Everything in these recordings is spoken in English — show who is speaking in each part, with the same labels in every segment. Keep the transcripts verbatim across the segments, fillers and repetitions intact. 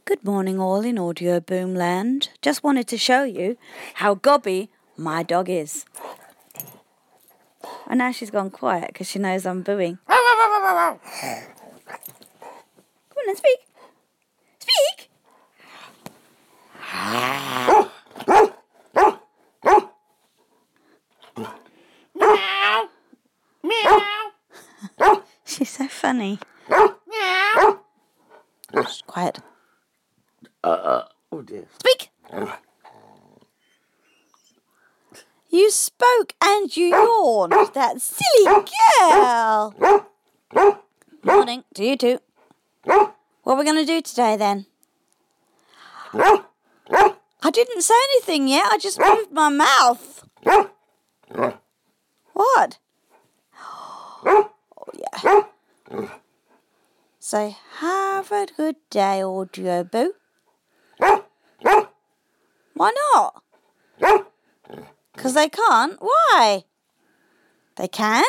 Speaker 1: Good morning all in Audio Boom Land. Just wanted to show you how gobby my dog is. And now she's gone quiet because she knows I'm booing. Come on then, speak. Speak!
Speaker 2: Meow. Meow.
Speaker 1: She's so funny.
Speaker 2: Meow.
Speaker 1: Shh, quiet.
Speaker 2: Uh, uh, oh dear.
Speaker 1: Speak! You spoke and you yawned, that silly girl. Morning to you too. What are we going to do today then? I didn't say anything yet, I just moved my mouth. What? Oh yeah. Say, have a good day, Audio Boo. Why not? Because they can't? Why? They can?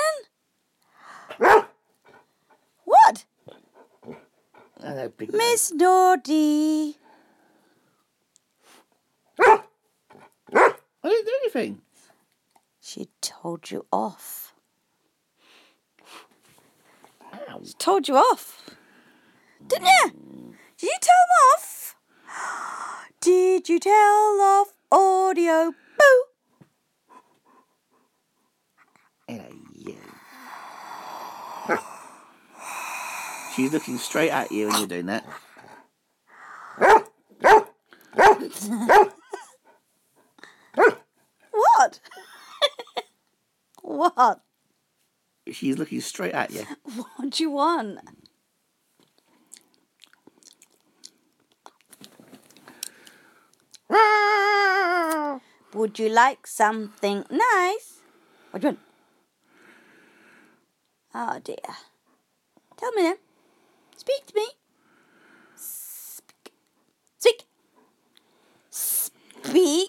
Speaker 1: What?
Speaker 2: Hello, big
Speaker 1: Miss Naughty.
Speaker 2: I didn't do anything.
Speaker 1: She told you off.
Speaker 2: Ow.
Speaker 1: She told you off. Didn't you? Did you tell them off? Did you tell off Audio Boo?
Speaker 2: Hello, you. She's looking straight at you when you're doing that.
Speaker 1: What? What?
Speaker 2: She's looking straight at you.
Speaker 1: What do you want? Would you like something nice? What do you want? Oh dear. Tell me then. Speak to me. Speak. Speak. Speak.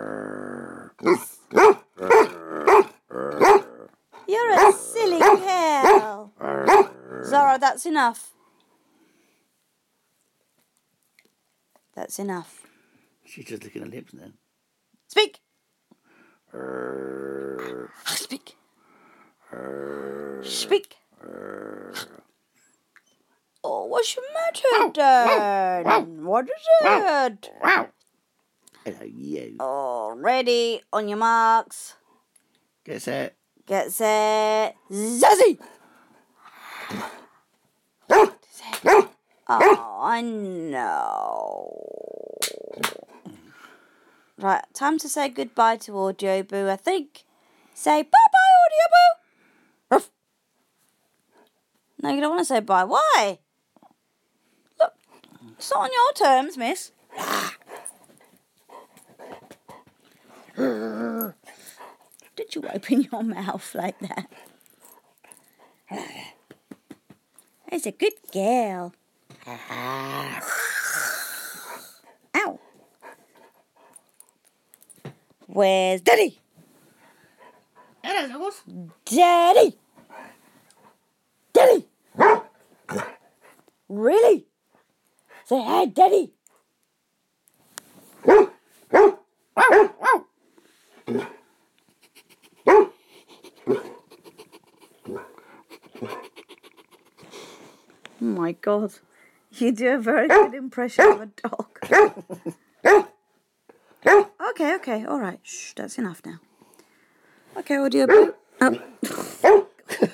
Speaker 1: You're a silly girl. Zara, that's enough. That's enough.
Speaker 2: She's just licking her lips now.
Speaker 1: Speak.
Speaker 2: Uh,
Speaker 1: Speak.
Speaker 2: uh,
Speaker 1: Speak. Oh, what's your matter, Dan? What is it?
Speaker 2: Hello, you.
Speaker 1: Oh, ready, on your marks.
Speaker 2: Get set.
Speaker 1: Get set. Zazzy! Oh, I know. Right, time to say goodbye to Audio Boo, I think. Say bye-bye, Audio Boo! Ruff. No, you don't want to say bye. Why? Look, it's not on your terms, miss. Did you open your mouth like that? It's a good girl. Ow. Where's Daddy?
Speaker 2: Hello, Nuggles.
Speaker 1: Daddy! Daddy! Really? Say hi, Daddy. Oh my God, you do a very good impression of a dog. Okay, okay, all right. Shh, that's enough now. Okay, Audio Boo. Oh.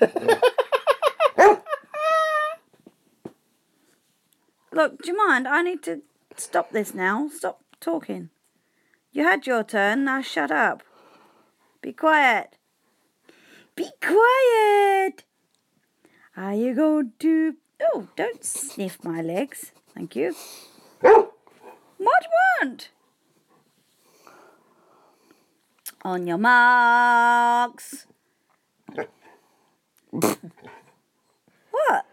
Speaker 1: Look, do you mind? I need to stop this now. Stop talking. You had your turn, now shut up. Be quiet. Be quiet. Are you going to... Oh, don't sniff my legs. Thank you. What do you want? On your marks. What?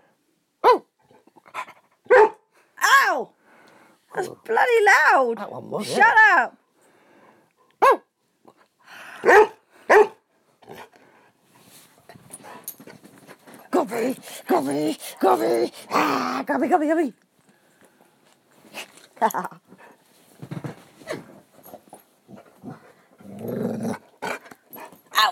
Speaker 1: Ow! That's bloody loud.
Speaker 2: That one was,
Speaker 1: Shut up. Gobby, gobby, gobby, ah, gobby, gobby, gobby. Ow!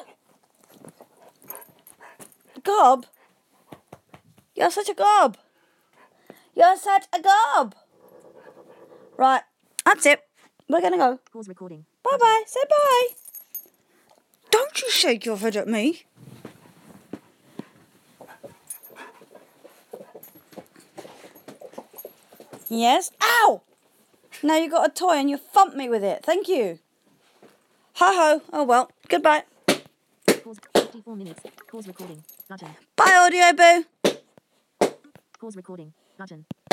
Speaker 1: Gob? You're such a gob. You're such a gob. Right, that's it. We're going to go.
Speaker 3: Pause recording.
Speaker 1: Bye-bye. Say bye. Don't you shake your head at me. Yes. Ow! Now you got a toy and you thumped me with it. Thank you. Ho-ho. Oh, well. Goodbye.
Speaker 3: Pause. fifty-four minutes. Pause recording. Button.
Speaker 1: Bye, Audio Boo.
Speaker 3: Pause recording. Button.